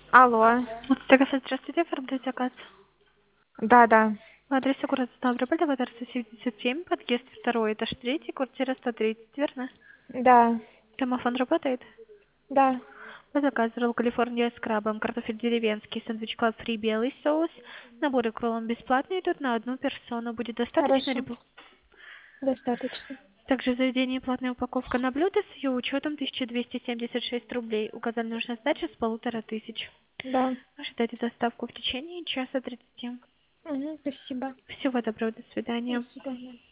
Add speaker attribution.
Speaker 1: Алло.
Speaker 2: Здравствуйте, оформляю заказ.
Speaker 1: Да, да.
Speaker 2: Адрес город Ставрополь, Аватар 177, подъезд 2, этаж 3, квартира 130, верно?
Speaker 1: Да.
Speaker 2: Домофон работает?
Speaker 1: Да.
Speaker 2: По заказу ролл Калифорния с крабом, картофель деревенский, сэндвич клаб фри, белый соус. Наборы к роллам бесплатные идут на одну персону. Будет достаточно
Speaker 1: Хорошо.
Speaker 2: либо...
Speaker 1: Достаточно.
Speaker 2: Также заведение платная упаковка на блюдо с ее учетом 1276 рублей. Указали нужная сдача с 1500.
Speaker 1: Да.
Speaker 2: Ожидайте доставку в течение часа 30.
Speaker 1: Угу, спасибо.
Speaker 2: Всего доброго, до
Speaker 1: До
Speaker 2: свидания.
Speaker 1: свидания.